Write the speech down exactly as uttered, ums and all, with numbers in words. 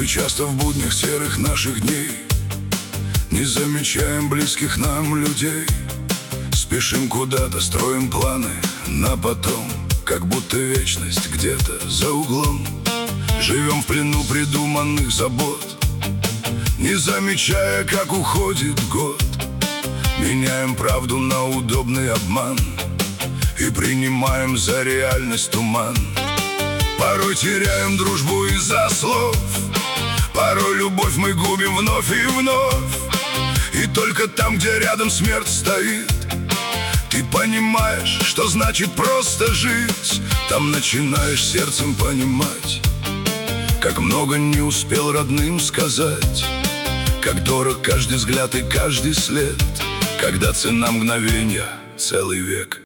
Мы часто в буднях серых наших дней не замечаем близких нам людей. Спешим куда-то, строим планы на потом, как будто вечность где-то за углом. Живем в плену придуманных забот, не замечая, как уходит год. Меняем правду на удобный обман и принимаем за реальность туман. Порой теряем дружбу из-за слов, порой любовь мы губим вновь и вновь. И только там, где рядом смерть стоит, ты понимаешь, что значит просто жить. Там начинаешь сердцем понимать, как много не успел родным сказать, как дорог каждый взгляд и каждый след, когда цена мгновенья целый век.